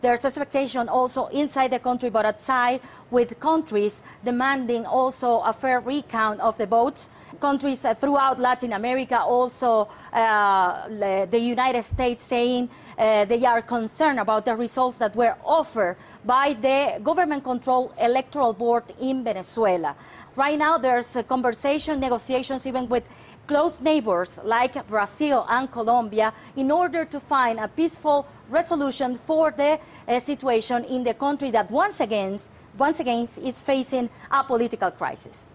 There's expectation also inside the country, but outside, with countries demanding also a fair recount of the votes. Countries throughout Latin America, also the United States, saying they are concerned about the results that were offered by the government-controlled electoral board in Venezuela. Right now, there's a conversation, negotiations even with close neighbors like Brazil and Colombia in order to find a peaceful resolution for the situation in the country that once again is facing a political crisis.